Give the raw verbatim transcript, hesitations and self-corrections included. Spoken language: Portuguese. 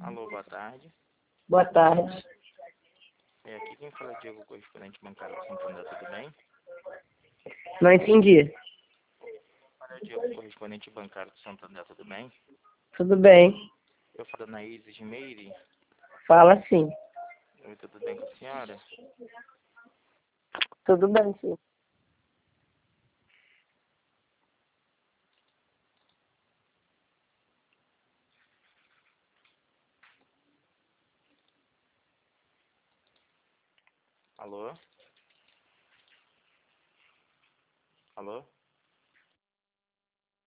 Alô, boa tarde. Boa tarde. É, aqui quem fala é Diego, correspondente bancário do Santander, tudo bem? Não entendi. Fala é Diego, correspondente bancário do Santander, tudo bem? Tudo bem. Eu falo na Isis Meire. Fala sim. Oi, tudo bem com a senhora? Tudo bem, sim. Alô? Alô?